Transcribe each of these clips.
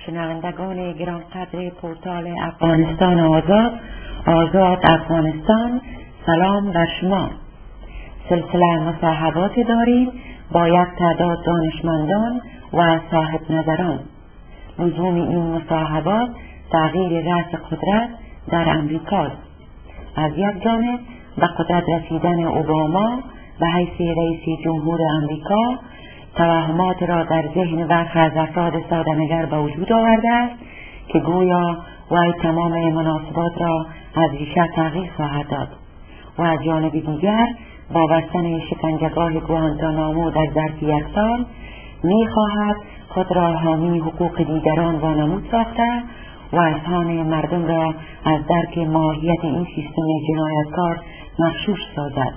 شنوندگان گرانقدر پورتال افغانستان آزاد افغانستان، سلام بر شما. سلسله مصاحبات داریم با یک تعداد دانشمندان و صاحب نظران. لزوم این مصاحبات تغییر رأس قدرت در امریکاست. از یک جانب به قدرت رسیدن اوباما به حیث رئیس جمهور امریکا توهمات را در ذهن برخی از افراد ساده‌نگر به وجود آورده است که گویا وی تمام مناسبات را از ریشه تغییر خواهد داد و از جانب دیگر با بستن شکنجهگاه گوانتانامو در ظرف 1 سال می‌خواهد خود را حامی حقوق دیگران وانمود ساخته و اذهان مردم را از درک ماهیت این سیستم جنایتکار مغشوش سازد.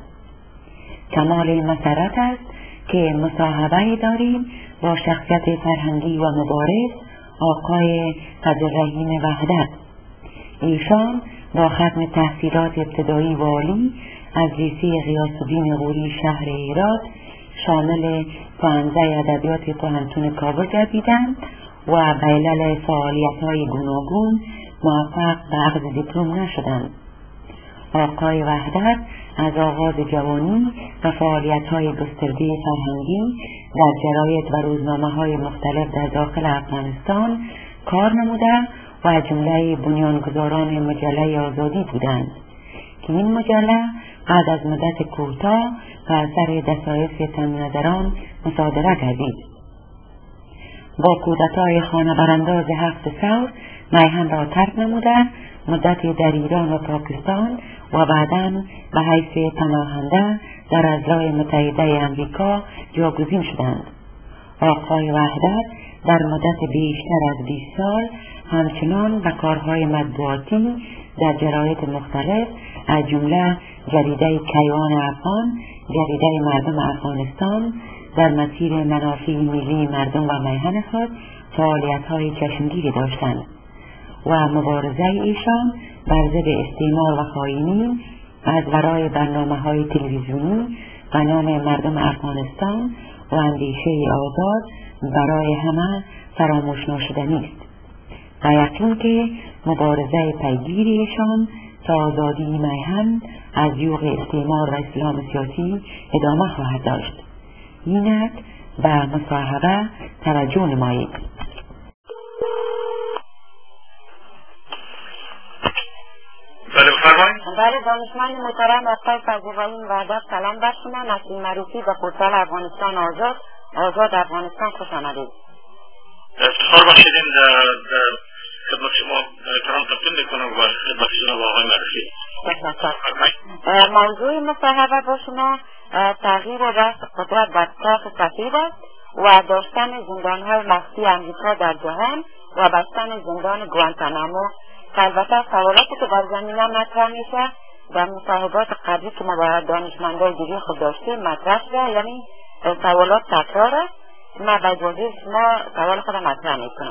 کمال مسرت است که مصاحبه داریم با شخصیت فرهنگی و مبارز آقای قدررحیم وحدت. ایشان با ختم تحصیلات ابتدایی و عالی از لیسه غیاث‌الدین غوری شهر هرات شامل پانزه ادبیات پانتون کابل گردیدند و به علل فعالیت‌های گوناگون موفق به اخذ دیپلم نشدند. آقای وحدت از آغاز جوانی و فعالیت‌های گسترده فرهنگی در جراید و روزنامه‌های مختلف در داخل افغانستان کار نموده و جمله بنیانگذاران مجله آزادی بودند که این مجله بعد از مدت کوتاه و اثر دسایس تنظران مصادره گردید. با کودتای خانه برانداز 7 ثور میهن را ترک نموده مدتی در ایران و پاکستان و بعداً به حیث پناهنده در اعضای متحده امریکا جاگزین شدند. آقای وحدت در مدت بیشتر از 20 سال همچنان به کارهای مطبوعاتی در جراید مختلف از جمله جریده کیوان افغان، جریده مردم افغانستان در مسیر منافع ملی مردم و میهن خود فعالیت‌های چشمگیری داشتند و مبارزه ایشان بر ضد استعمار و خائنی از ورای برنامه‌های تلویزیونی به نام مردم افغانستان و اندیشه آزاد برای همه فراموش ناشدنی است و یقین که مبارزه پیگیر ایشان تا آزادی میهن از یوغ استعمار و اسلام سیاسی ادامه خواهد داشت. اینک به مصاحبه توجه نمایید. بله بفرمایید. بله دانشمند محترم آقای قدررحیم وحدت، سلام بر شما. نسیم معروفی به پورتال افغانستان آزاد افغانستان خوش آمدید. افتخار باشیدیم در خدمت شما احترام تقدیم میکنم و خدمت جناب آقای معروفی. موضوع مصاحبه با شما تغییر رأس قدرت در کاخ سفید است و داشتن زندان‌های مخفی امریکا در جهان و بستن زندان گوانتانامو. البته سوالاتی که در زمینه مطرح میشه در مصاحبات قبلی که ما با دانشمندان دیگه خود داشتیم مطرح شده، یعنی سوالات تکرار است. ما به اجازه شما سوال خود مطرح میکنم.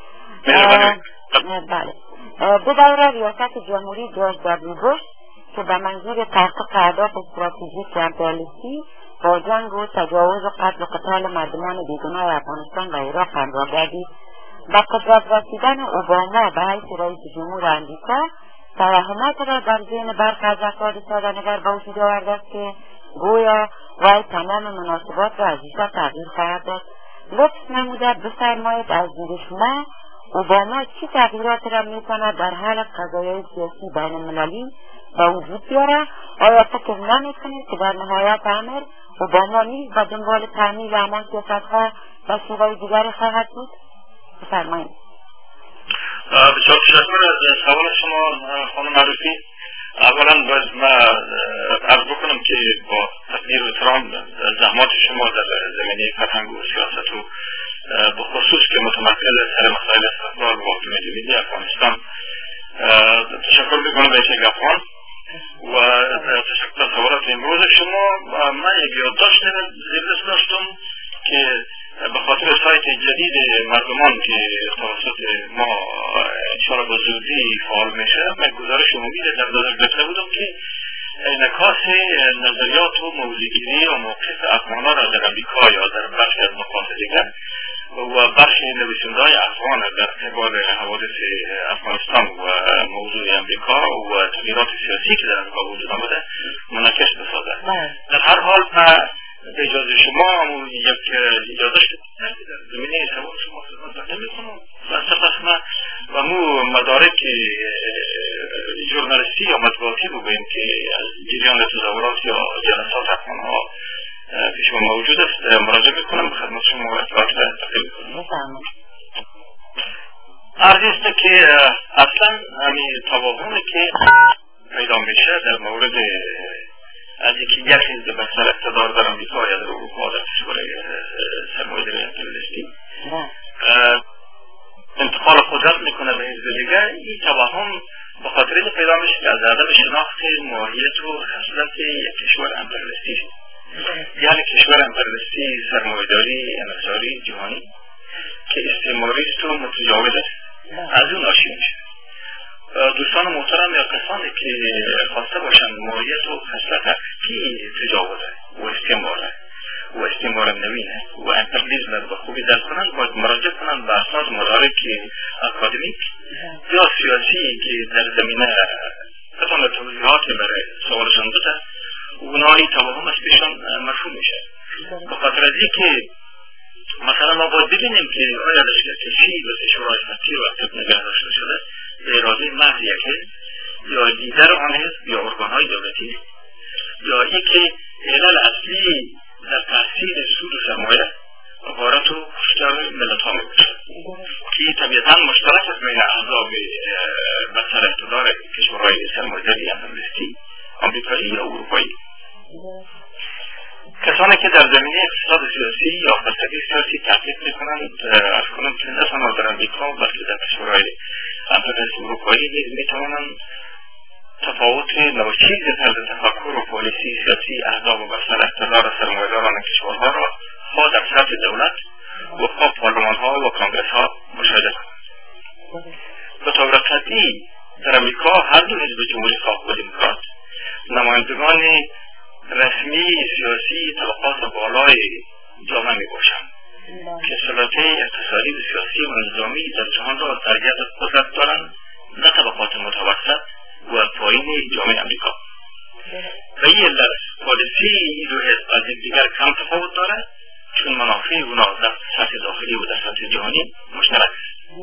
بله. دو دوره ریاست جمهوری جورج دبلیو بوش که به منظور تحقیق اهداف استراتژیک امپریالیستی با جنگ و تجاوز و قتل و قتال مردمان بیگناه افغانستان و عراق همراه گردید. با قدرت رسیدن اوباما به حیث رئیس جمهور امریکا توهمات را در ذهن برخی از افراد ساده‌نگر به وجود آورده است که گویا وی تمام مناسبات را از ریشه تغییر خواهد داد. لطف نموده بفرمایید از دید شما اوباما چه تغییراتی را می‌کند در حل قضایای سیاسی بین المللی به وجود بیاره؟ آیا فکر نمی‌کنید که در نهایت امر اوباما نیز به دنبال تعمیل همان سیاست‌ها و شیوه دیگری خواهد بود؟ بفرمایید. بسیار تشکر از سوال شما خانم معروفی. اولا باید من عرض بکنم که با تقدیر و احترام زحمات شما در زمینه فرهنگ و سیاست و به خصوص که متمرکز سر مسائل استقلال و حاکمیت ملی افغانستان تشکر میکنم به شیخ افغان و تشکر از سوالات امروز شما. من یک یادداشت زیر داشتم که به خاطر سایت جدید مردمان که توسط ما انشاءالله به زودی فعال میشه من گزارش عمومی در نظر گرفته بودم که انعکاس نظریات و موضوعگیری و موقف افغانان را در امریکا یا در برخی از نقاط دیگر و برخی نویسنده‌های افغان در قبال حوادث افغانستان و موضوع امریکا و تغییرات سیاسی که در امریکا وجود آمده منعکس بسازد. در هر حال به اجازه شما یک اجازه در زمینه سوال شما خدمت تقدیم میکنم و سپس ما و مو مدارک ژورنالیستی یا مطبوعاتی رو بگیم که از جریان تظاهرات یا جلسات افغان‌ها که شما موجود است مراجعه میکنم به خدمت شما اطلاعات تقدیم میکنم. عرض است که اصلا همین توافقی که پیدا میشه در مورد از یکی یک حزب به سر اقتدار در امریکا یا در اروپا در کشور سرمایه‌داری امپریالیستی انتقال قدرت میکنه به حزب دیگر، این توهم به خاطر اینکه پیدا میشه که از عدم شناخت ماهیت و خصلت یک کشور امپریالیستی یعنی کشور امپریالیستی سرمایه‌داری انحصاری جهانی که استعماریست و متجاوز است از اون ناشی میشه. دوستان محترم یا کسانی که خواسته باشند ماهیت و خصلت حقیقی تجاوزه و استعمار نوینه و امپریالیسم رو به خوبی درک کنند باید مراجعه کنند به اساس مدارک اکادمیک یا سیاسی که در زمینه بتونه توضیحات برای سوالشان بده و اونایی توهم از پیشان مفهوم میشه. به خاطر از اینکه مثلا ما باید ببینیم که آیا لشکرکشی به شورای فتحی و اکتب نگه داشته شده به اراده محض یک حزب یا لیدر آن حزب یا ارگانهای دولتی یا اینکه علل اصلی در تحصیل سود و سرمایه غارت و کشتار ملت‌ها میباشد که طبیعتا مشترک است بین احزاب به سر اقتدار کشورهای سرمایه‌داری امپریالیستی آمریکایی یا اروپایی. کسانی که در زمینه اقتصاد سیاسی یا فلسفه سیاسی تحقیق میکنند از کنند که نه تنها در امریکا بلکه در کشورهای امپریالیست اروپایی نیز میتوانند تفاوت ناچیز طرز تفکر و پالیسی سیاسی احزاب و بر سر اقتدار سرمایه‌داران کشورها را خواه در سطح دولت و خواه پارلمان‌ها و کانگرس‌ها مشاهده کنند. به طور قطعی در امریکا هر دو حزب جمهوری‌خواه و دموکرات نمایندگان رسمی سیاسی طبقات بالای جامعه میباشند که سلطه اقتصادی و سیاسی و نظامی در جهان را در ید قدرت دارند، نه طبقات متوسط و پایین جامعه امریکا. و این علت پالیسی این دو حزب از یکدیگر کم تفاوت دارد چون منافع اونا در سطح داخلی و در سطح جهانی مشترک است.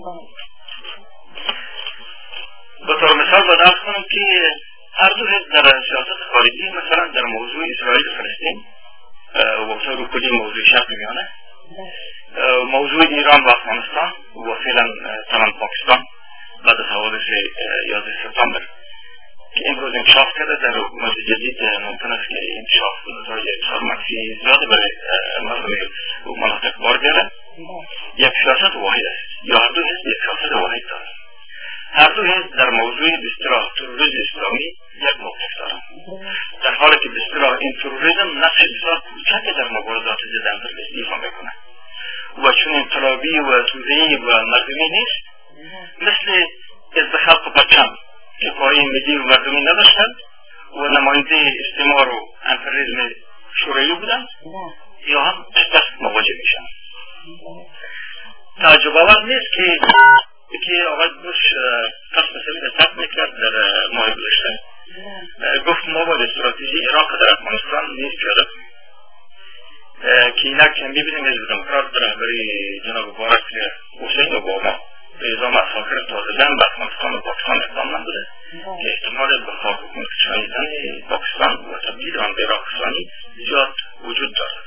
به طور مثال باید عرض کنم که هر دو حزب در سیاست خارجی مثلا در موضوع اسرائیل و فلسطین و طور کلی موضوع شرق میانه، موضوع ایران و افغانستان و فعلا تمام پاکستان بعد از حوادث 11 سپتامبر که امروز انکشاف کرده در حکومت جدید ممکن است که انکشاف نتایج بسیار منفی زیاده برای مردم مناطق بار بیاره. یک سیاست واحد است یا هر دو حزب یک سیاست واحد دارند. هر دو حزب در موضوع به اصطلاح تروریسم اسلامی یک موقف دارند، در حالی که به اصطلاح این تروریسم نقش بسیار کوچک در مبارزات ضد امپریالیسم ایفا میکنه و چون انقلابی و توزیعی و مردمی نیست، مثل حزب خلق و پرچم که پایه ملی و مردمی نداشتند و نماینده استعمار و امپریالیسم شوروی بودند یا هم دست مواجه میشن. تعجب آور نیست که آقای بوش قصد مسئله را ترک میکرد در ماه گذشته، گفت ما باید استراتژی عراق در افغانستان نیز پیاده کنیم که اینک میبینیم حزب دموکرات در رهبری جناب مبارک حسین اوباما به نظام اساکر تازه‌دن به افغانستان و پاکستان اقدام نبوده که احتمال به خاک حکومت شدن پاکستان و تبدیل آن به عراق اسلامی زیاد وجود دارد.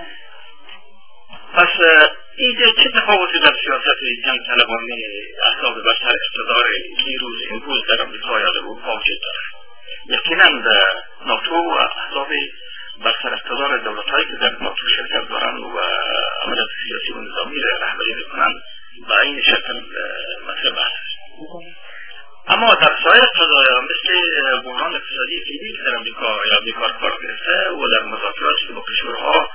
پس اینجا چه تفاوتی در سیاست جنگ طلبانه احزاب بر سر اقتدار دیروز امروز در امریکا یا در اروپا وجود دارد؟ یقینا ناتو و احزاب بر سر اقتدار دولت‌هایی که در ناتو شرکت دارند و عملیات سیاسی و نظامی را رهبری می‌کنند به این شکل مطرح است. اما در سایر قضایا مثل بحران اقتصادی فعلی که در امریکا یا امریکا قرار گرفته و در مذاکراتی با کشورها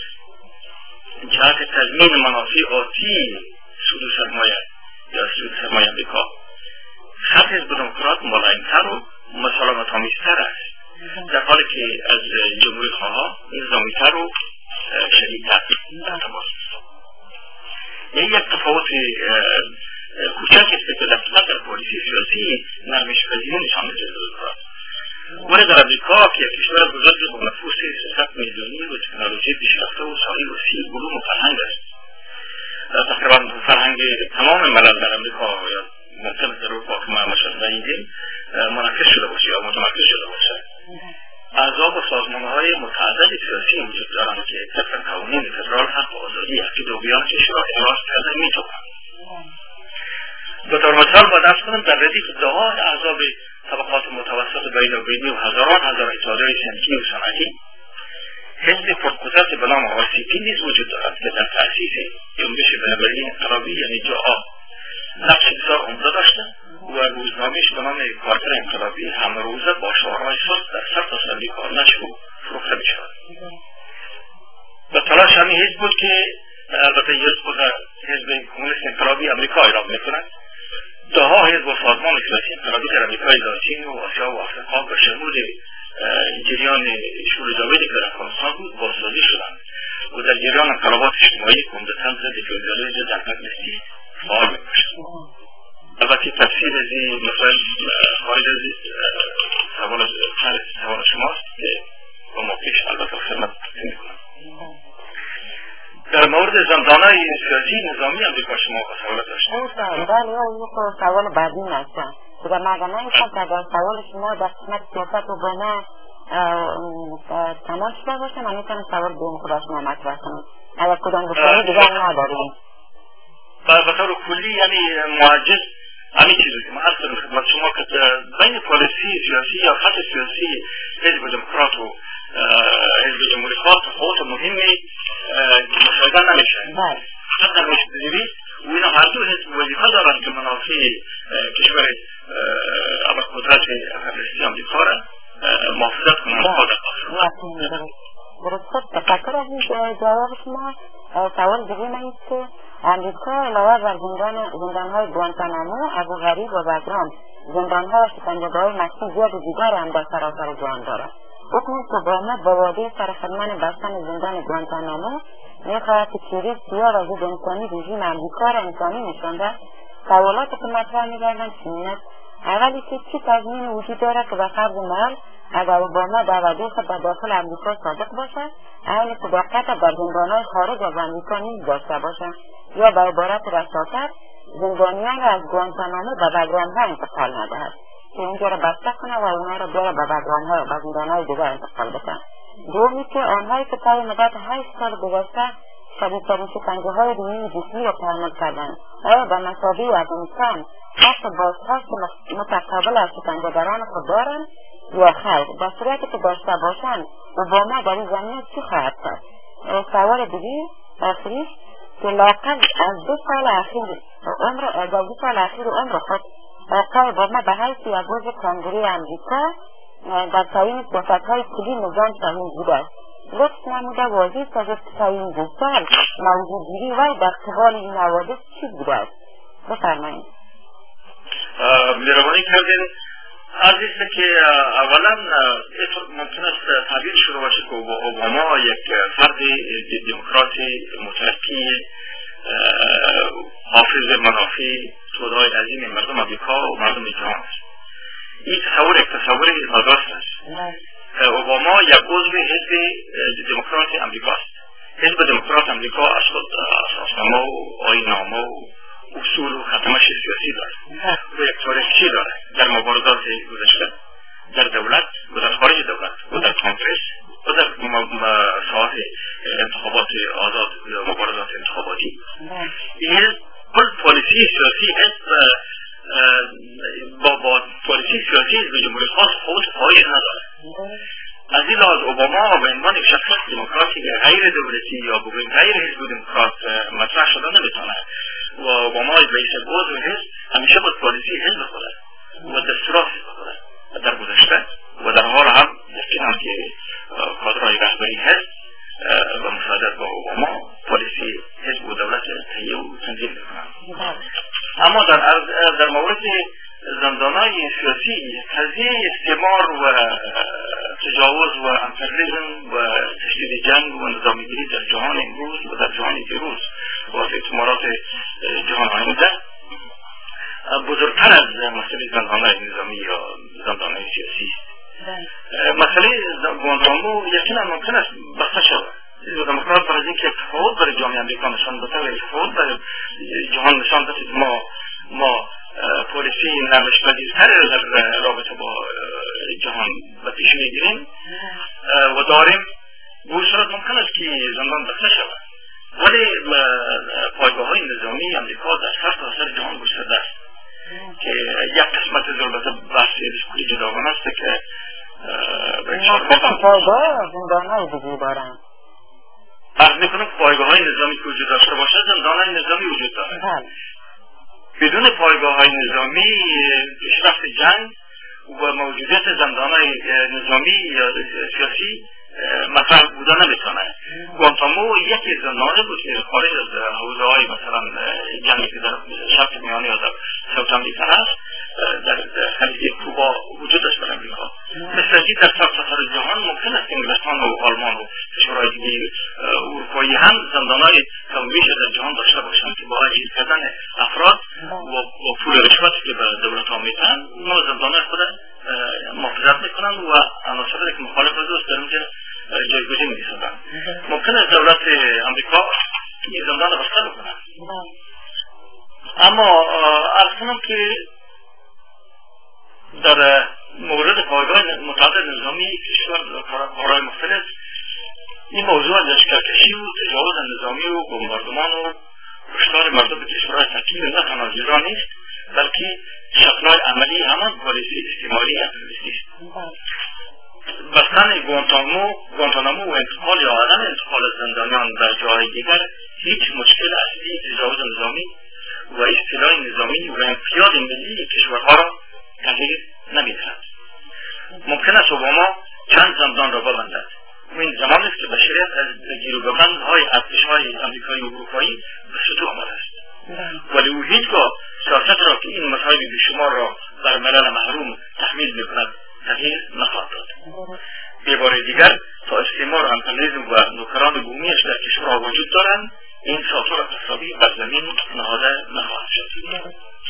جهت تضمین منافع آتی سود سرمایه یا سود سرمایه امریکا، خط حزب دموکرات ملایم‌تر و مسالمت‌آمیزتر است، در حالی که از جمهوری‌خواها نظامی‌تر و شدیدتر در تماس است. یک تفاوت کوچکی است که در پالیسی سیاسی نرمش پذیری نشان می‌دهد. ولی در امریکا که کشور بزرگ با نفوس 300 میلیونی و تکنولوژی پیشرفته و صاحب وسیع علوم و فرهنگ است، تقریبا فرهنگ تمام ملل در امریکا یا ممکن در اروپا که ما مشاهده‌ایم منعکس شده باشه یا متمرکز شده باشه. اعضا و سازمان‌های متعدد سیاسی وجود دارند که طبق قوانین فدرال حق و آزادی عقیده و بیان کشور را احراز کرده می‌توانند. به طور مثال با دست کنم در ردیف ده‌ها احزاب طبقات متوسط بین‌المللی و هزار اتحادیه سنفی و صنعتی، حزب پرقدرت به نام آرسیپی نیز وجود دارد که در تأسیس جنبش بین‌المللی انقلابی یعنی جاآ نقش بسیار عمده داشته و روزنامه‌اش به نام کارتر انقلابی همه روزه با شعارهای سست در سرتاسر امریکا نشر و فروخته می‌شود. به تلاش همین حزب بود که البته حزب کمونیست انقلابی امریکا اعلام می‌کند. ده‌ها حزب و سازمان سیاسی انقلابی در امریکای لاتین و آسیا و آفریقا به شمول جریان شور جاویدی که در افغانستان بود بازسازی شدند و در جریان انقلابات اجتماعی که عمدتاً ضد فئودالیسم ضد دولت‌مستی فعال می‌باشند. البته تفسیر از این مسائل خارج از سوال شماست که با موقعش البته خدمت می‌کنم. در مورد زندان‌های سیاسی نظامی امریکا شما سوال داشتید. بله، یک سوال بعدی هستم. دیگر مردم هستم که در سوال شما در قسمت سیاست و بنا تمام شده باشه، من میتونم سوال دوم خدا شما مطرح کنم. اگر کدام بکنی دیگر نداریم. به طور کلی یعنی معجز همین چیزی که من عرض کنم خدمت شما که بین پالیسی سیاسی یا خط سیاسی حزب دموکرات و حزب جمهوری خواه تفاوت مهمی مشاهده نمیشه. فقط در مشاهده و اینا هر دو حزب وظیفه دارند که منافع کشور ابرقدرت فدرالیستی آمریکا را محافظت کنند. درست، تفکر از این جواب شما. سوال دیگه من است که امریکا علاوه بر زندان‌های گوانتانامو، ابوغریب و بگرام، زندان‌ها و شکنجه‌گاه‌های مخفی زیاد دیگر هم در سراسر جهان دارد. حکم اوباما با وعده سرخدمت بستن زندان گوانتانامو می‌خواهد که چیره سیاه و ضد انسانی رژیم امریکا را انسانی نشانده. سوالات که مطرح می‌گردند چنین است: اولی که چه تضمینی وجود دارد که به فرض محال اگر اوباما در وعده خود به داخل امریکا صادق باشد، عین صداقت در زندان‌های خارج از امریکا نیز داشته باشد، یا به عبارت رساتر زندانیان را از گوانتانامو به بگرام‌ها انتقال ندهد که اینجا را بسته کنه و اونا را بیاره به بگرام‌ها و به زندان‌های دیگر انتقال بده. دومی که آنهایی که طی مدت 8 سال گذشته شدیدترین شکنجه‌های روحی جسمی را تحمل کردند، آیا به مثابه افغانستان حق بازخواست متقابل از شکنجه‌گران خود دارند یا خیر؟ در صورتی که داشته باشند اوباما در این زمینه چی خواهد کرد؟ سوال دیگه آخری که لااقل از 2 سال اخیر عمر خود آقای اوباما به حیث یک عضو کنگره امریکا در تعیین سیاست‌های کلی نظام شامل بوده است. لطف نموده واضح است از تعیین 2 سال موضوع‌گیری وی در قبال این حوادث چی بوده است؟ بفرمایید. مهربانی کردین. عزیزه که اولا ممکن است تعبیر شده باشه که اوباما یک فرد دموکرات مترقی حافظ منافع سودای عظیم مردم امریکا و مردم جهان است. این تصور نادرست است. اوباما یک عضو حزب دموکرات امریکا است. حزب دموکرات امریکا از خود اساسنامه و آیین‌نامه و اصول و ختمش سیاسی دارد و یک تاریخچه دارد در مبارزات گذشته در دولت و در خارج دولت و در کنگرس و در ساحت انتخابات آزاد و مبارزات انتخاباتی. این حزب پالیسی سیاسی حزب با پالیسی سیاسی حزب جمهوری خواه خود پایش ندارد. از این لحاظ اوباما به عنوان یک شخص دموکراتی غیر دولتی یا بگوییم غیر حزب دموکرات مطرح شده نمیتونه و اوباما رئیس عضو حزب همیشه با پالیسی حزب خودش و دستورات حزب خودش در گذشته و در حال هم یقینا که کادرهای رهبری حزب و مساعدت با اوباما پالیسی حزب و دولت تهیه و تنظیم میکنند. اما در مورد زندانهای سیاسی قضیه استعمار و تجاوز و امپریالیسم و تشدید جنگ و نظامیگیری در جهان امروز و در جهان دیروز با استعمارات جهان آینده بزرگتر از مسئله زندانهای نظامی یا زندانهای سیاسی است. مسئله گوانتانامو یقینا ممکن است بسته شود. دموکرات برای اینکه تفاوت برای جامعه امریکا نشان بده و تفاوت برای جهان نشان بده ما پالیسی نمایش‌پذیرتر در رابطه با جهان به پیش میگیریم و داریم، به صورت ممکن است که زندان بسته شود. ولی پایگاه‌های نظامی امریکا در سرتاسر جهان گسترده است که یک قسمت البته بحث ریسکوی جداگانه است که پایگاه زندان‌های وجود دارند. عرض میکنم پایگاه‌های نظامی که وجود داشته باشد زندان‌های نظامی وجود دارد. بدون پایگاه‌های نظامی پیشرفت جنگ و موجودیت زندان‌های نظامی یا سیاسی مطرح بودن نمیتونه. گوانتانامو یکی زندان بود که خارج از حوزه‌های مثلا جنگی که در شرق میانه یا در ساوت امریکا هست، در خلیج کوبا وجود داشت در امریکا. مثل اینکه در سرتاسر جهان ممکن است انگلستان و آلمان و کشورهای دیگه اروپایی هم زندان‌های کم‌بیش در جهان داشته باشند که با اجیر کردن افراد و پول رشوتی که به دولت‌ها میدن اونا زندان‌های خود محافظت میکنن و عناصری که مخالف دوست در اونجا جایگزین می‌سازن. ممکن است دولت امریکا این زندان را بسته بکنه. اما عرض کنم که در مورد پایگاه متعدد نظامی کشور کارهای مختلف این موضوع از لشکرکشی و تجاوز نظامی و بمباردمان و کشتار مردم کشورهای ترکیب نه تنها جدا نیست بلکه شکل‌های عملی همان پالیسی استعماری امریکایی است. بستن گوانتانامو و انتقال یا عدم انتقال زندانیان در جاهای دیگر هیچ مشکل اصلی تجاوز نظامی و استیلای نظامی و انقیاد ملی کشورها را تغییر نمی‌دهد. ممکن است اوباما چند زندان را ببندد و این زمان است که بشریت از گیر و گبندهای ارتش‌های آمریکایی و اروپایی به سطوح آمده است. ولی او هیچگاه سیاست را که این مصائب بیشمار را بر ملل محروم تحمیل می‌کند تغییر نخواهد داد. به عبارت دیگر تا استعمار امپریالیسم و نوکران بومیش در کشورها وجود دارند این ساطور اقتصادی بر زمین نهاده نخواهد شد.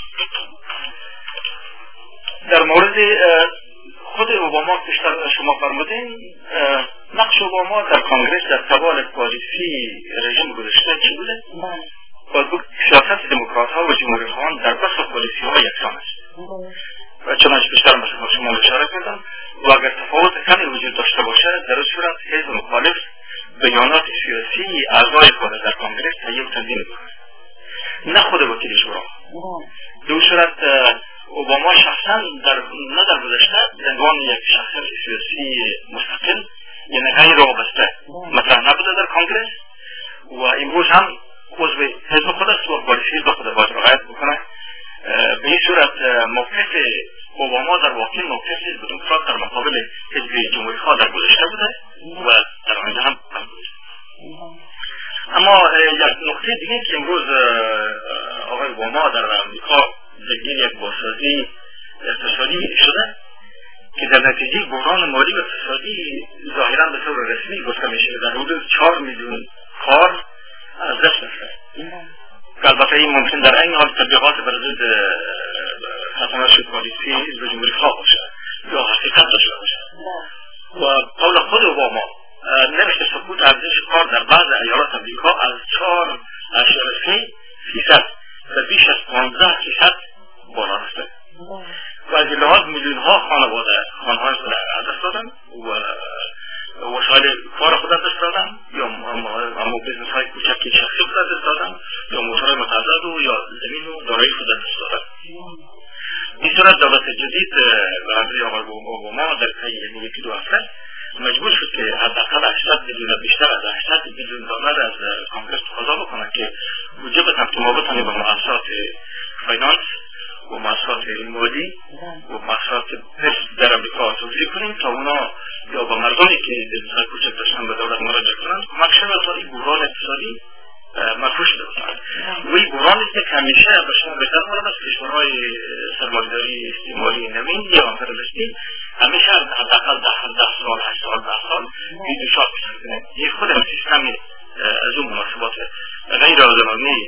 در مورد خود اوباما بیشتر شما فرمودین نقش اوباما در کنگرس در قبال پالیسی رژیم گذشته چی بوده؟ باید بود سیاست دموکرات‌ها و جمهوری‌خواهان در بس پالیسی‌ها یکسان است. و چنانچه بیشتر شما اشاره کردم و اگر تفاوت کمی وجود داشته باشد در صورت حزب مخالف بیانات سیاسی اعضای خود در کنگرس تهیه و تنظیم می‌کند نه خود وکیل شورا. در صورت اوباما شخصا نه در گذشته به عنوان یک شخصیت سیاسی مستقل یعنی غیر وابسته مطرح نبوده در کنگرس و امروز هم عضو حزب خود است و پالیسی حزب خود باید رعایت بکنه. به این صورت موقف اوباما در واقع موقف حزب دموکرات در مقابل حزب جمهوری‌خواه در گذشته بوده و در آینده هم بوده. اما یک نکته دیگه که امروز آقای اوباما در امریکا درگیر یک بازسازی اقتصادی شده که در نتیجه بحران مالی و اقتصادی ظاهراً به طور رسمی گفته میشه در حدود 4 میلیون کار از دست رفته. البته این ممکن در این حال تبلیغات بر ضد خطرناک پالیسی حزب جمهوری‌خواه باشد یا حقیقت داشته باشد. و قول خود اوباما نوشته سقوط ارزش کار در بعض ایالات امریکا از 4.3% به بیش از 15% بالا رفته و از این لحاظ میلیون‌ها خانه‌های خود از دست دادن و وسایل کار خود از دست دادن یا اما بزنس‌های کوچکی شخصی خود از دست دادن یا موتورهای متعدد و یا زمین و دارایی خود از دست دادن. این صورت دولت جدید به همراه آقای اوباما در طی یکی دو هفته مجبور شد که حداقل 800 میلیون بیشتر از 800 میلیون دلار از کانگرس تقاضا بکنه که بودجه بتونه مبتنی به مؤسسات فاینانس و مؤسسات مالی و مؤسسات در امریکا توزیع کنیم تا اونا یا با مردمی که دلسای کوچک داشتن به دولت مراجعه کنند کمک شود تا این بحران اقتصادی مفروش بکنند. و این بحرانی که همیشه به شما بهتر مورد است کشورهای سرمایه‌داری استعماری نوین یا امپریالیستی همیشه حداقل 10 سال 8 سال 10 سال این دچار میشن. این خود سیستم از اون مناسبات غیر عادلانه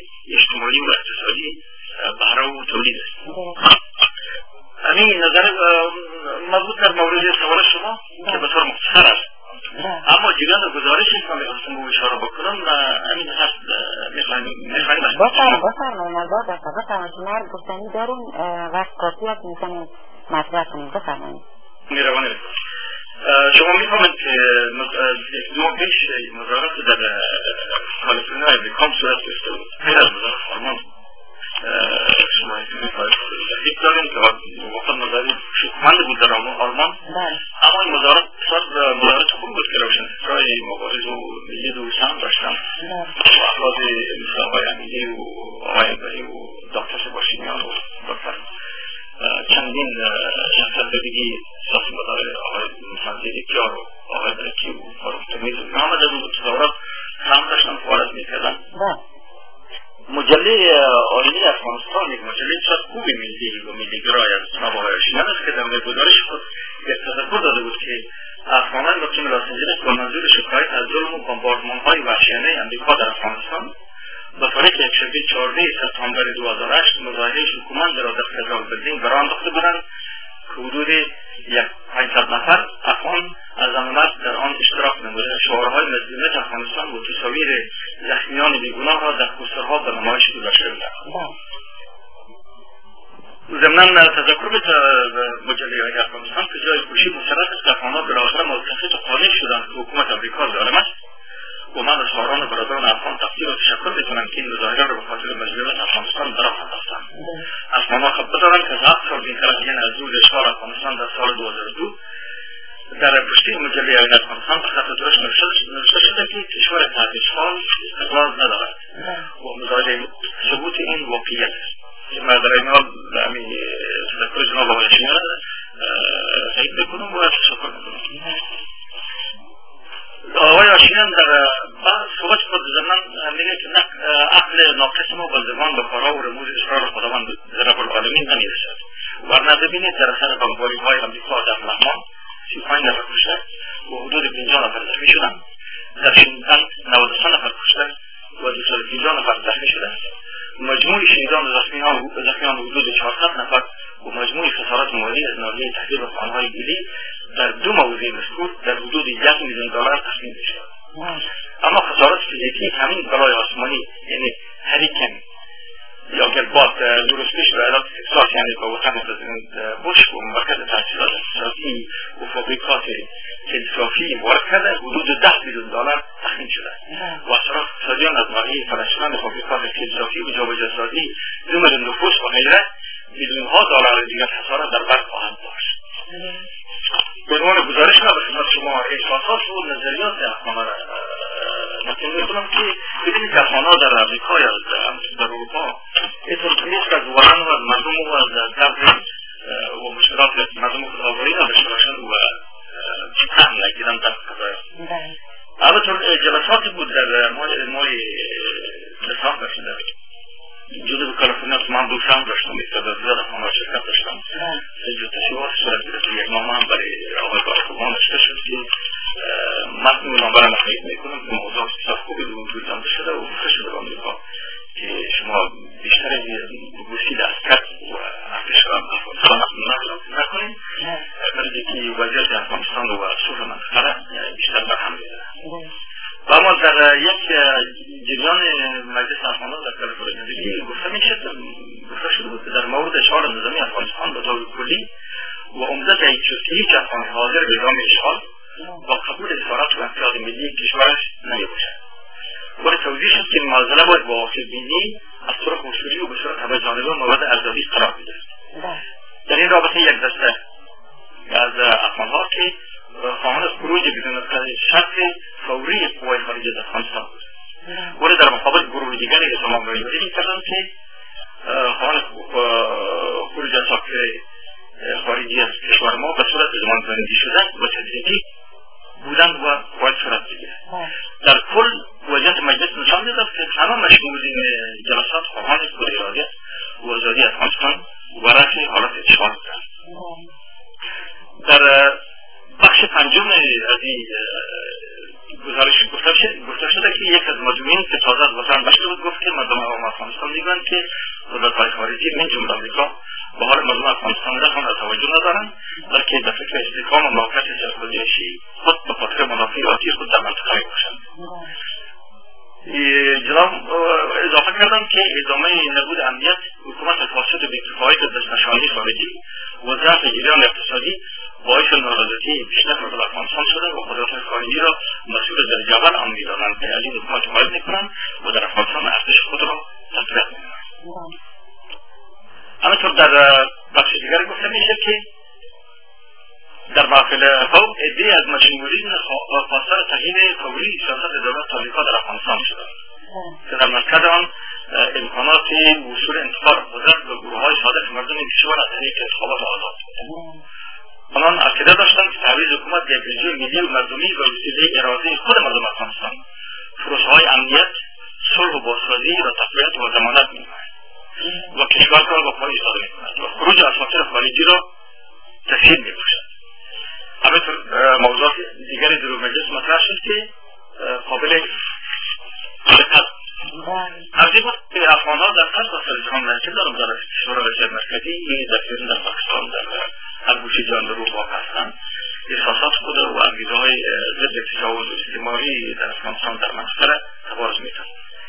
تولید است. همین نظر مربوط در مورد سوال شما که به طور مختصر است، اما جریان گزارش که می‌خواستم به اشاره بکنم همین هست. می‌خوایم بفرمایید آزاد است. بفرمایید شما گفتنی دارین وقت کافی است می‌تونید مطرح کنید. بفرمایید. مهربانی. شما می‌فهمید که دو پیش مظاهرات در کالیفرنیا امریکا صورت گرفته بود. غیر از مظاهرات آلمان شما یک داریم که وقت مظاهرات شکومند بود در آلمان، اما این مظاهرات مظاهرات خوب بود که روشنفکرای مبارز و ملی دوستان داشتن و افراد مثل آقای امیری و آقای انبری و دکتر سباشینیان و دکتر چندین شخصیت دیگی سیاسی مدار آقای مسندی کیار و آقای برکی و فاروق تمیز و اینا آمده بود تظاهرات هم داشتن فعالیت میکردن. مجله آینه افغانستان یک مجله بسیار خوبی ملی و ملیگرای از جناب آقای آشینیان است که در گزارش خود یک تذکر داده بود که افغانان مقیم لس آنجلس با منظور شکایت از ظلم و بمباردمان‌های وحشیانه امریکا در افغانستان به طریق یکشنبه 14 سپتامبر 2008 مظاهره شکومند را در فدرال بیلدینگ برآ انداخته بودند که حدود 500 نفر افغان از امامت در آن اشتراک نموده شعارهای مظلومیت افغانستان و تصاویر زخمیان بیگناه را در پوسترها به نمایش گذاشته بودند. ضمناً تذکر به مجله افغانستان که جای خوشی مسرت است که افغان‌ها بالاخره ملتفت و قانع شدند که حکومت امریکا ظالم است و من از شاعران و برادران افغان تقدیر و تشکر می‌کنم که این مظاهره را به خاطر مظلومیت افغانستان برآ انداختند. افغان‌ها خب بدانند که 7 سال بیشتر از این از روز اشغال افغانستان در سال 2002 در پشتی مجله افغانستان به خط درشت نوشته شده که کشور تحت اشغال استقلال ندارد و مظاهره ثبوت این واقعیت است. من در این حال تذکر جناب آقای آشینیان تایید می‌کنم و تشکر می‌کنم. آقای آشینیان در صحبت خود ضمناً میگه که عقل ناقص ما بندگان به کارها و رموز اسرار خداوند رب العالمین نمیرسد. ورنه ببینید در اثر بمباری‌های امریکا در لغمان 35 نفر کشته و حدود 50 نفر زخمی شدند. در شینگتن 93 نفر کشته و 250 نفر زخمی شدند. مجموع شهیدان و زخمیان حدود 400 نفر و مجموع خسارات مالی از ناحیه تخریب رسانه‌های ملی در دو موضوع مذکور در حدود $1 میلیون تخمین می‌شود. اما خسارات فیزیکی همین بلای آسمانی یعنی هریکن یا گربات درستش به علاقه تکساس یعنی به وطن بوش و مرکز تحصیلات اقتصادی و فابریکات تلگرافی وارد کرده حدود $10 میلیون تخمین شده و اثرات اقتصادیان از ناحیه فلسطین فابریکات تلگرافی و جابجاسازی نمر نفوس و غیره میلیون‌ها دلار دیگر خسارات در بر خواهند داشت. به عنوان گزارش را به خدمت شما احساسات و نظریات افغان‌ها نقل می‌کنم که ببینید که افغان‌ها در امریکا یا در اروپا اینطور نیست که از وطن و از مردم و از درد و مشکلات مردم خود آگاهی نداشته باشند و تن نگیرند در قضایا. البته جلساتی بود در ماه دسامبر جزء کالیفرنیا که من دوستان داشتم که زیاد افغان‌ها شرکت داشتم جلسه‌ها صورت گرفت. یک نامه هم برای آقای باراک اوباما نوشته شد که متن نامه را تایید می‌کنم که موضوع بسیار خوبی دانده شده و گفته شده به آمریکا که شما بیشتر گوشید عسکر و ارتش را افغانستان نکنید برای که وضعیت افغانستان و صلح منطقه را بیشتر برهم بزنه. و اما در یک جریان مجلس افغان‌ها در کالیفرنیا گفته شده بود که در مورد اشغال نظامی افغانستان به طور کلی و عمدت هیچ افغان حاضر به ادامه اشغال با قبول اسارت و امتیاز ملی کشورش نمیباشد. باید توضیح شد که معضله باید با عاقب‌بینی از طرق اصولی و به صورت همه‌جانبه مورد ارزیابی قرار می‌گیرد. در این رابطه یک دسته از افغان‌ها که خواهان خروج بدون شرط فوری قوای خارجی از افغانستان بود ولی در مقابل گروه دیگری که تمام رایگیری می‌کردند که خواهان خروج اساکر خارجی از کشور ما به صورت زمان‌بندی شده و تدریجی بودند و باید صورت بگیرد. در کل وضعیت مجلس نشان می‌دهد که همه مشمول این جلسات خواهان خود ارادیت و آزادی افغانستان و رفع حالت اشغال بودند. در بخش پنجم از این گزارش گفته شده که یک از مجموعین که تازه از وطن برگشته بود گفت که مردم افغانستان میگویند که دولت‌های خارجی خارجی من جمله آمریکا به حال مردم افغانستان را توجه ندارند، بلکه در فکر استحکام و موقعیت جغرافیایی خود به خاطر منافعاتی خود در منطقه می‌باشند. جناب اضافه کردم که ادامه نبود امنیت، حکومت فاسد و بی‌کفایت دستنشانی خارجی و ضعف جریان اقتصادی باعث نارضایتی بیشتر مردم افغانستان شده و قدرت‌های خارجی را مسئول درجه اول آن می‌دانند که از این حکومت حمایت می‌کنند و در افغانستان ارتش خود را تقویت می‌کنند. همینطور در بخش دیگر گفته میشه که در محفل فوق عده‌ای از مشمولین خواستار تغییر فوری سیاست دولت آمریکا در افغانستان شدند که در مرکز آن امکانات وصول انتقال قدرت به گروه‌های صادق مردم کشور از طریق انتخابات آزاد بود. آنان عقیده داشتند که تعویض حکومت به یک رژیم ملی و مردمی به وسیله اراده خود مردم افغانستان پروسه‌های امنیت، صلح و بازسازی را تقویت و ضمانت می‌کند و کشور را به پای ایستاده می‌کند و خروج اساطیر خارجی را تسهیل می‌باشد. همینطور موضوعات دیگری در مجلس مطرح شد که قابل دقت از این بود که افغان‌ها در قصد و سرجان منشل دارم در کشور رژیم مرکزی در پاکستان در هر گوشه جان در رو واقع هستند احساسات خود و انگیزه‌های ضد تجاوز اجتماعی در افغانستان در منطقه را تبارز می‌دهند.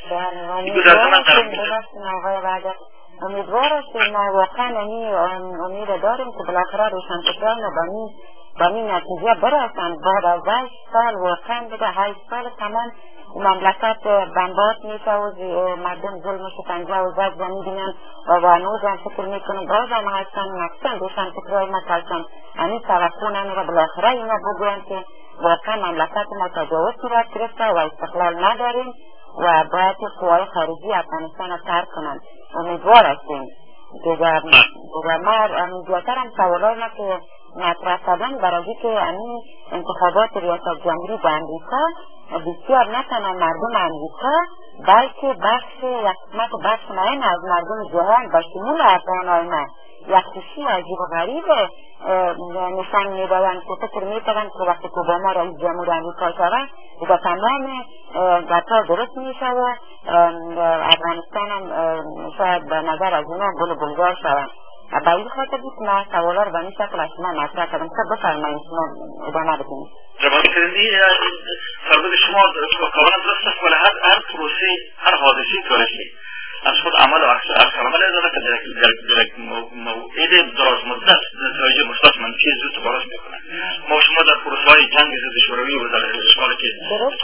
امیدوار هستیم ما واقعا امید داریم که بالاخره روشنفکران با این نتیجه برسند. بعد از 8 سال واقعا دیگه 8 سال تمام مملکت بمبات میشه و مردم ظلم و شکنجه و زجر میبینن و هنوز هم فکر میکنن باز هم هستن مقصد روشنفکرهای ما کلشن همین توقع نمیره بالاخره اینا بگوین که واقعا مملکت ما تجاوز صورت گرفته و استقلال نداریم و باید قوای خارجی افغانستان را ترک کنند. امیدوار هستیم دیگر ما زیادتر هم سوالای ما که مطرح کردن برای که این انتخابات ریاست جمهوری به امریکا بسیار نه تنها مردم امریکا بلکه بخش مهم از مردم جهان به شمول افغان‌های ما یک خوشی عجیب و غریب نشان میدهند که فکر میکنند که وقتی که اوباما رئیس جمهور امریکا شود دیگه تمام قطار درست میشه و افغانستان هم شاید به نظر از اونا گل و گلزار شود. به این خاطر بود من سوالا رو به این شکل از شما مطرح کردم که بفرمایید شما ادامه بدید. جواب کردی فرمود شما کاملا درست است ولی هر پروسه هر حادثه تاریخی از خود عمل و عکس عمل داره که در موعد دراز مدت نتایج مثبت منفی زود تبارز میکنه. ما شما در پروسه‌های جنگ ضد شوروی و در اشغال که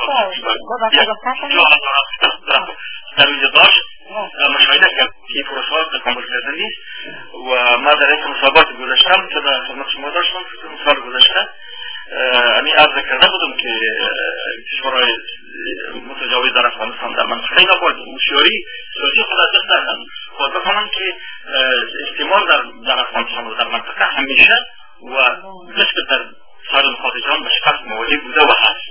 در اینجا داشت مشاهده کرد که پروسه‌ها تکامل کرده نیست و ما در این مسابقات گذاشتم که در خدمت شما داشتم سال گذشته همین عرض کرده بودم که کشورهای متجاوز در افغانستان در منطقه اینا باید هوشیاری سیاسی خود از دست دارند خود بکنند که استعمار در افغانستان و در منطقه همیشه و مثل در سایر نقاط جهان به شکست مواجه بوده و هست.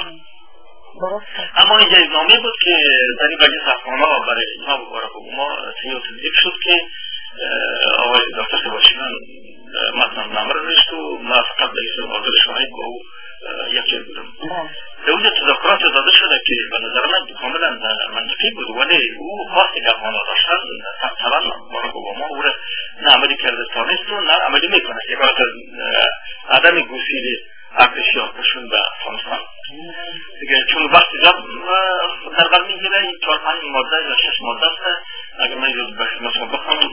اما اینجا اظنامه بود که در این مجلس افغان‌ها برای جناب باراک اوباما تهیه و تنظیم شد که آقای دکتر سباشیان متننامه را نوشت و ما فقط به اسم حاضر شاهد با او یکی بودم. در اونجا تذکرات داده شده که به نظر من کاملا منطقی بود ولی او خواست که افغان‌ها داشتن طبعا باراک اوباما او را نه عملی کرده تانست و نه عملی میکنه که باید عدم گسیل ارتشی آتشون به افغانستان دیگه چون وقتی در بر میگیره این 4-5 ماده یا 6 ماده است. اگر من یاد بخشم بخونم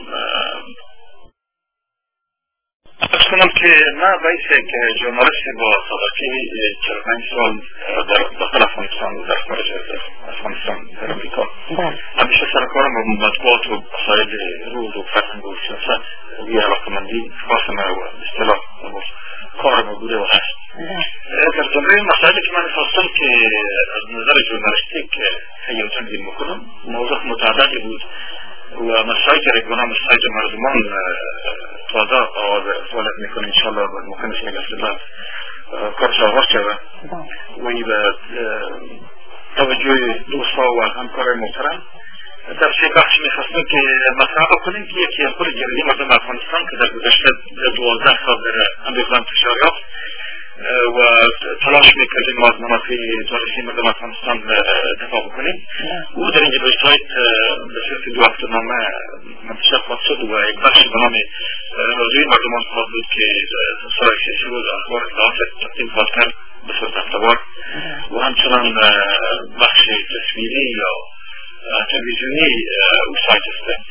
ارز کنم که من باید یک ژورنالیست با سابقه 45 سال در داخل افغانستان و در خارج از افغانستان در امریکا همیشه سرکارم با مطبوعات و مسائل روز و فرهنگ و سیاست و یه علاقمندی خاصم و اصطلاح کارم بوده و هست. در جمعه مسائلی که من خواستم که از نظر ژورنالیستیک تهیه و تنظیم بکنم موضوع متعددی بود و مسائلی که رگونه مسائل مردمان تازه آغاز فعالیت میکنه انشاءالله ممکنه نگهدار کارش آغاز شود و این به توجه دوستا و همکارای محترم در سه بخش میخواستم که مطرح بکنیم که یکی خود جریان مردم افغانستان که در گذشته 12 سال در امریکا انتشار یافت و تلاش میکردیم ما از منافع تاریخی مردم افغانستان دفاع بکنیم او در اینجا به صورت 2 هفته‌نامه منتشر خواهد شد و یک بخش به نام راجوی مردمان خواهد بود که سرای سیاسی و اخبار اطلاعات تقدیم خواهد کرد به صورت هفته‌وار و همچنان بخش تصویری یا تلویزیونی او سایت است.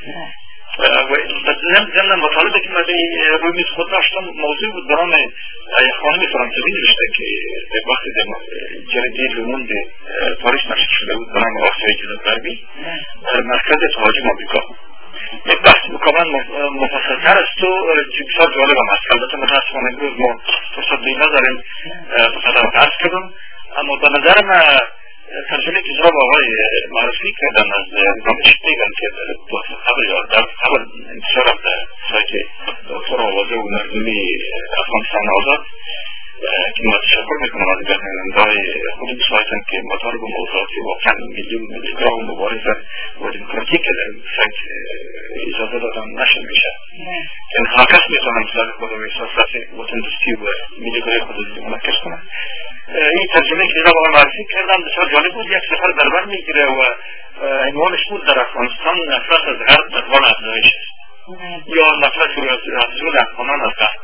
و ضمن مطالبه که من روی میز خود داشتم موضوع بود به نام یک خانم فرانسوی نوشته که یک وقت جریده لوموند پاریس نشر شده بود به نام آسیای جنوب غربی در مرکز تهاجم آمریکا. یک بحث کاملا مفصل‌تر است و بسیار جالب هم است. البته متاسفانه امروز ما فرصت به این نداریم فقط عرض کردم، اما به نظر من ترجمه که جناب آقای معرفی کردن از نظام شپیگن که در خبر انتشار در سایت دکتر آوازه و نردونی افغانستان آزاد که ما تشکر میکنم از گردننده‌های خود سایتن که مطالب و موضوعاتی واقعا ملیگراه و مبارزه و دموکراتیک در سایت اجازه دادن نشد میشه. یعنی هر کس میتونن مثال خود و احساسات وطن دوستی و ملیگراه خود منعکس کنن. این ترجمه که جناب آقای معرفی کردن بسیار جالب بود. یک سفر در بر میگیره و عنوانش بود در افغانستان نفرت از غرب در حال افزایش است یا نفرت از افغانان از غرب.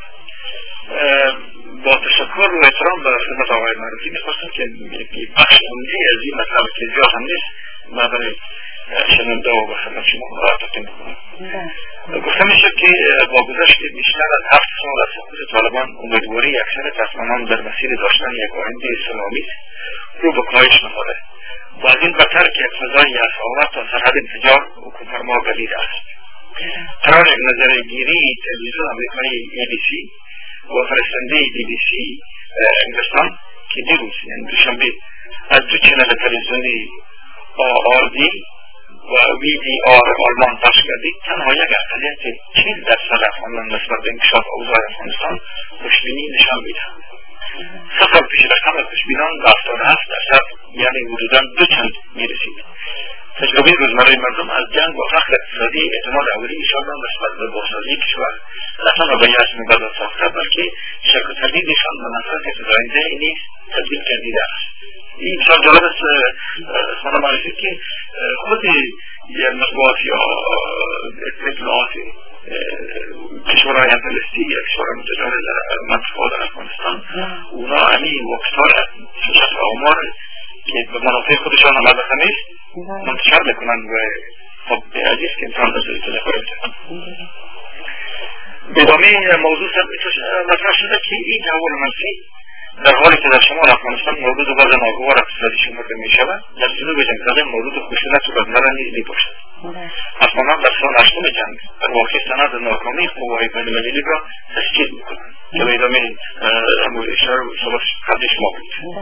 با تشکر و احترام به خدمت آقای معرفی میخواستم که بخش عمده از این مطلب که زیاد هم نیست من برای شنونده و به خدمت شما تقدیم بکنم. گفته میشه که با گذشت بیشتر از 7 سال از سقوط طالبان امیدواری اکثر افغانان در مسیر داشتن یک آینده اسلامی رو به کاهش نهاده و از این بدتر که فضای اخلاقات تا سرحد انفجار حکومت‌فرما پدید است. قرار نظرگیری تلویزیون آمریکایی ABC و فرستنده BBC انگلستان که دیروز یعنی دوشنبه از دو چنل تلویزیونی RD و VDR آلمان پخش گردید تنها یک اقلیت 40% افغانان نسبت به انکشاف اوضاع افغانستان خوشبینی نشان میدهند. 3 سال پیش رقم خوشبینان به 77% یعنی حدوداً 2 چند میرسید. تجربه روزمره مردم از جنگ و فقر اقتصادی اعتماد اولیشان را نسبت به بازسازی کشور نه تنها به یأس می‌برد ساخته بلکه شک و تردیدشان به نفرت فزاینده نیز تبدیل گردیده است. این بسیار جالب است خانم معرفی که خود مطبوعات یا اطلاعات کشورهای همفلسطی یا کشورهای متجاور در منطقه در افغانستان اونا همین وقت‌ها شش آمار که به منافع خودشان هم البته نیست منتشر میکنند و خب عزیز که انسان داشته تلفر بده. به ادامه موضوع مطرح شده که این تحول منفی در حالی که در شمال افغانستان مورد وضع ناگوار اقتصادی شمرده میشود در جنوب جنگزده مورد خشونت و بدنظر نیز میباشد. افغانان در سال 8 جنگ در واقع سند ناکامی قوای بین‌المللی را تشکیل میکنند که به ادامه اشاره و صحبت قبل شما بود.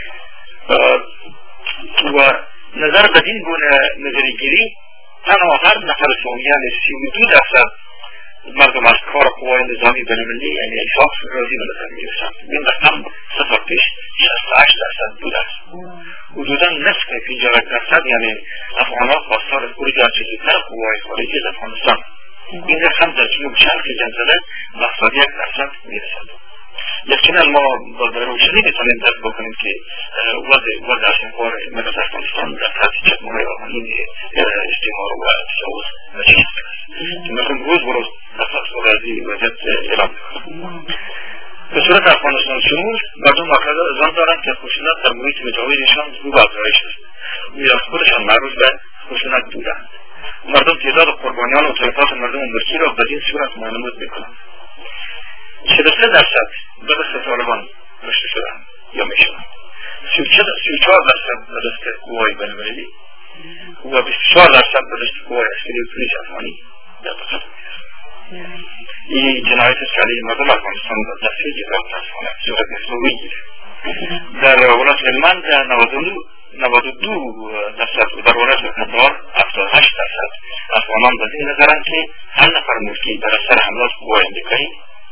و نظر به این گونه نظریگیری تنها هر نفر سومیان 32% مردم از کار قوای نظامی بین‌المللی یعنی ایساف راضی به نظر میرسند. این رقم 3 سال پیش 68% بوده است. حدوداً نصف 51% یعنی افغان‌ها خواستار خروج از جزئی‌تر قوای خارجی از افغانستان. این رقم در جنوب شرق جنگزده به 71% میرسد. یقینا ما با روشنی میتونیم درک بکنیم که وضع اشنخوار ملت افغانستان در تحت چشمه‌های آهنین استعمار و تجاوز نشسته است که مردم روز به روز نفس و از این وضعیت اعلام میکنند. به صورت افغانستان شمول مردم معتقد از آن دارند که خشونت در محیط مجاورشان رو به افزایش است و خودشان معروف به خشونت بودند. مردم تعداد قربانیان و تلفات مردم ملکی را بدین صورت معنمود میکنند. 43% به دست طالبان رشته شدند یا میشوند. 34% به دست قوای بین‌المللی و 24% به دست قوای عسکری و پلیس افغانی در بخط می‌رسند. این جنایت است که علیه مردم افغانستان در دسته جبهه متاسفانه صورت مثل میگیره. در ولایت هلمند 92% و در ولایت کندهار 78% افغانان به این نظرند که هر نفر ملکی در اثر حملات قوای امریکایی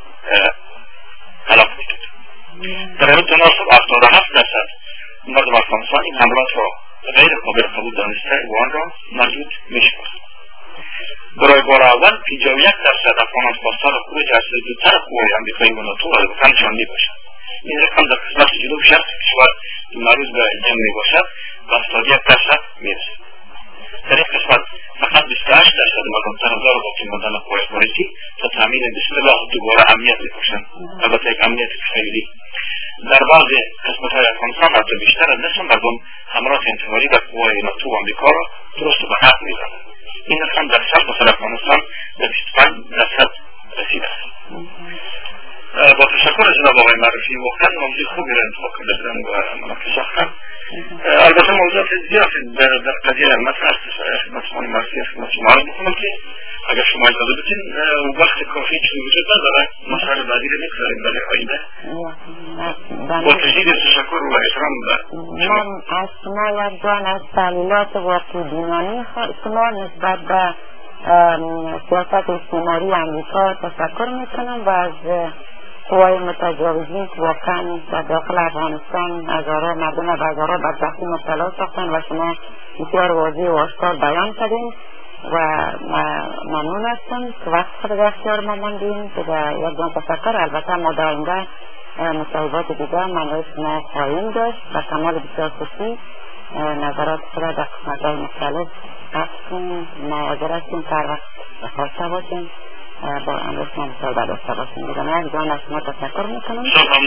هلاک می‌شد. در این تناسب 77% مردم افغانستان این حملات را غیر قابل قبول دانسته و آن را مردود می‌شمارند. برای بار اول 51% افغانان خواستار خروج از زودتر قوای آمریکایی و ناتو از وطنشان میباشند. این رقم در قسمت جنوب شرق کشور که معروض به جنگ میباشد به 71% میرسد. در این قسمت فقط 28% مردم طرفدار باقی ماندن قوای خارجی تا تامین به اصطلاح دوباره امنیت بکشند، البته یک امنیت خیلی. در بعض قسمت‌های افغانستان حتی بیشتر از نصف مردم حملات انتحاری در قوای ناتو و آمریکا را درست و به حق می‌دانند. این رقم در سرتاسر افغانستان به 25% رسیده است. با تشکر از جناب آقای معرفی، واقعا موضوع خوبی را انتخاب کردن و مناقشه ساختن. البته موضوعات زیادی در قضیه مطرح است. خدمت شما معرفی خدمت شما عرض می‌کنم که اگر شما اجازه بدین وقت کافی چیزی وجود نداره، مسائل بعدی را می‌گذاریم برای آینده. با تجدید تشکر و احترام من از شما یک جان از تحلیلات واقعی بینانی شما نسبت به سیاست استعماری امریکا تشکر میکنم و از قوای متجاوزین که واقعا در داخل افغانستان هزارها مردم و هزارها بدبختی مبتلا ساختن و شما بسیار واضح و آشکار بیان کردین و ممنون هستم که وقت خود در اختیار ما ماندیم که در یک جان تشکر. البته ما در آینده مصاحبات دیگر من شما خواهیم داشت و کمال بسیار خوشی نظرات خود در قسمت‌های مختلف هستیم. ما حاضر هستیم که هر وقت خواسته باشیم با امروز ما مصاحبه داشته باشیم. دیگر من یک جان از شما تشکر میکنم.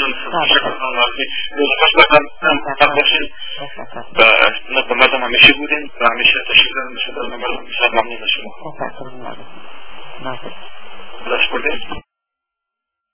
به مردم همیشه بودین و همیشه تشکر دارم. بسیار ممنون از شما. تشکر. دست بردین.